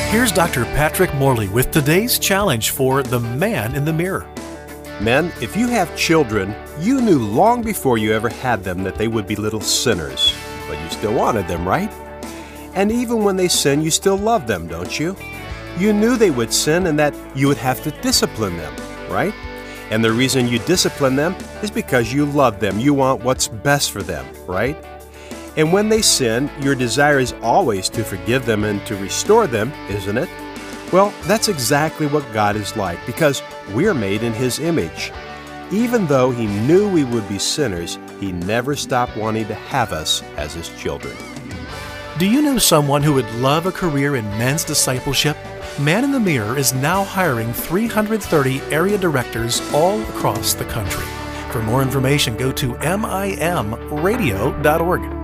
Here's Dr. Patrick Morley with today's challenge for the man in the mirror. Men, if you have children, you knew long before you ever had them that they would be little sinners, but you still wanted them, right? And even when they sin, you still love them, don't you? You knew they would sin and that you would have to discipline them, right? And the reason you discipline them is because you love them. You want what's best for them, right? And when they sin, your desire is always to forgive them and to restore them, isn't it? Well, that's exactly what God is like, because we're made in His image. Even though He knew we would be sinners, He never stopped wanting to have us as His children. Do you know someone who would love a career in men's discipleship? Man in the Mirror is now hiring 330 area directors all across the country. For more information, go to mimradio.org.